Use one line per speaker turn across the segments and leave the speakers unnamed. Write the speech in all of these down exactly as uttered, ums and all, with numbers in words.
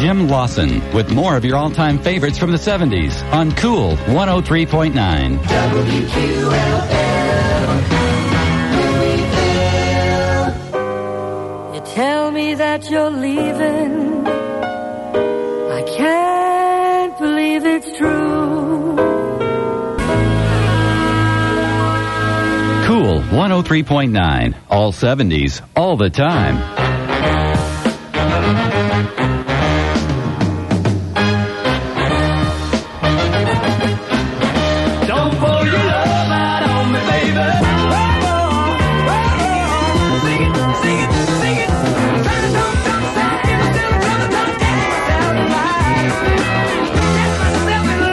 Jim Lawson with more of your all-time favorites from the seventies on Cool one oh three point nine.
W Q L L.
You tell me that you're leaving. I can't believe it's true.
Cool one oh three point nine. All seventies, all the time.
Don't pour your love out on me, baby. Sing it, sing it, sing it. Try to don't come back. I'm still gonna don't get myself alive. Get myself in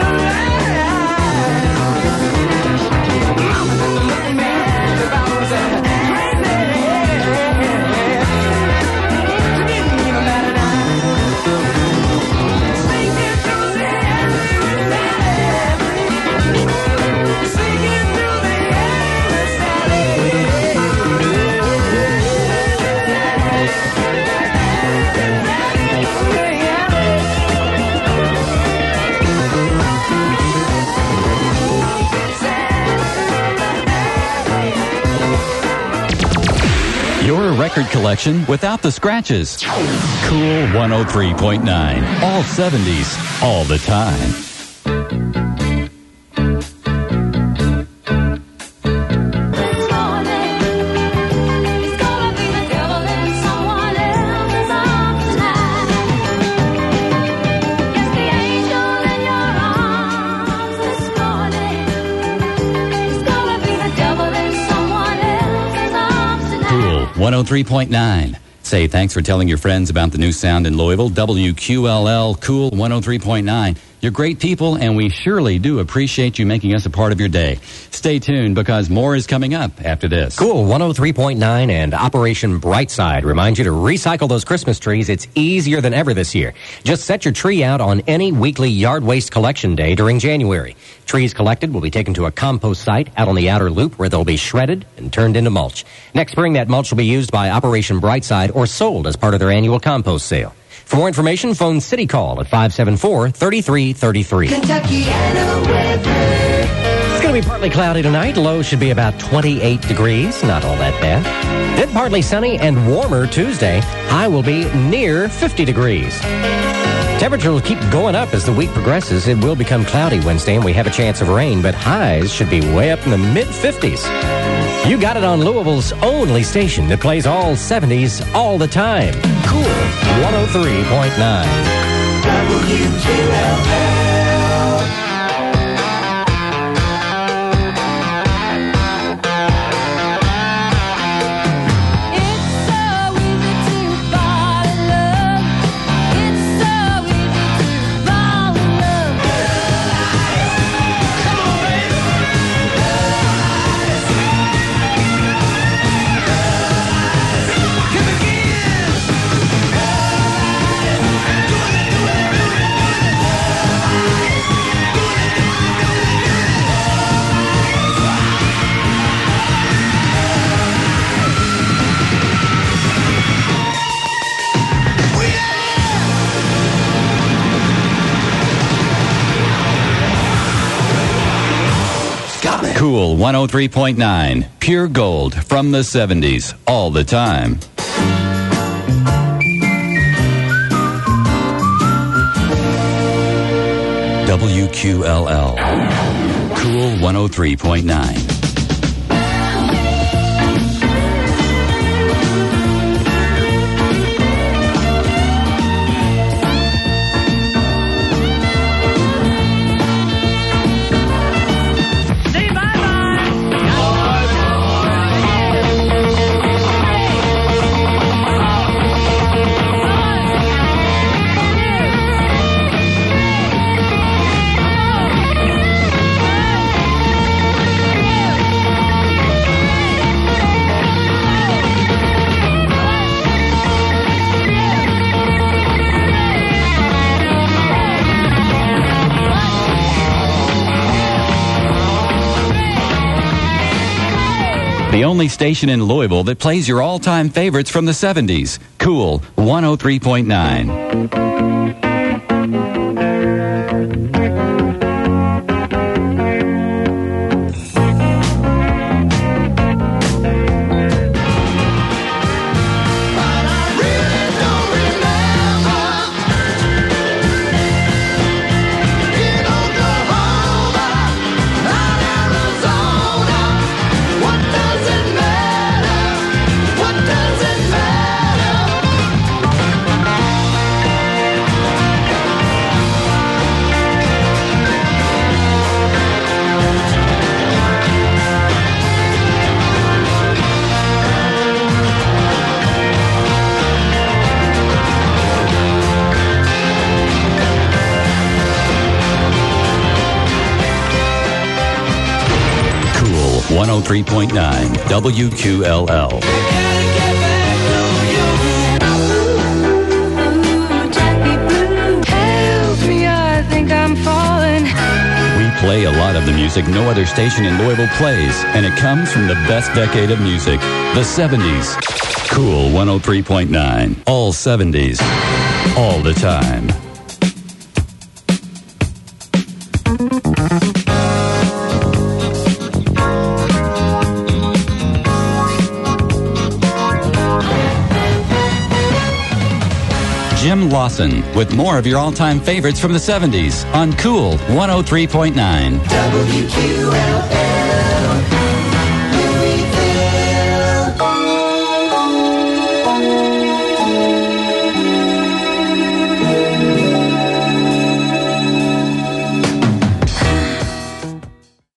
line. Mama don't look at me if I was a crazy. You didn't even matter now. Sing it through the air, sing it through the air,
Your record collection without the scratches. Cool one oh three point nine. All seventies, all the time. one oh three point nine. Say thanks for telling your friends about the new sound in Louisville. W Q L L, Cool one oh three point nine. You're great people, and we surely do appreciate you making us a part of your day. Stay tuned, because more is coming up after this.
Cool one oh three point nine and Operation Brightside remind you to recycle those Christmas trees. It's easier than ever this year. Just set your tree out on any weekly yard waste collection day during January. Trees collected will be taken to a compost site out on the outer loop where they'll be shredded and turned into mulch. Next spring, that mulch will be used by Operation Brightside or sold as part of their annual compost sale. For more information, phone City Call at five seven four, three three three three.
Kentuckiana weather.
It's going to be partly cloudy tonight. Low should be about twenty-eight degrees. Not all that bad. Then partly sunny and warmer Tuesday. High will be near fifty degrees. Temperature will keep going up as the week progresses. It will become cloudy Wednesday, and we have a chance of rain, but highs should be way up in the mid-fifties. You got it on Louisville's only station that plays all seventies all the time. Cool one oh three point nine.
W Q L L.
Cool one oh three point nine. Pure gold from the seventies, all the time. W Q L L. Cool one oh three point nine. the only station in Louisville that plays your all-time favorites from the seventies. Cool one oh three point nine. one oh three point nine W Q L L.
Help me, I think I'm falling.
We play a lot of the music no other station in Louisville plays, and it comes from the best decade of music, the seventies. Cool one oh three point nine. All seventies. All the time. Jim Lawson with more of your all-time favorites from the seventies on Cool one oh three point nine.
W Q L L.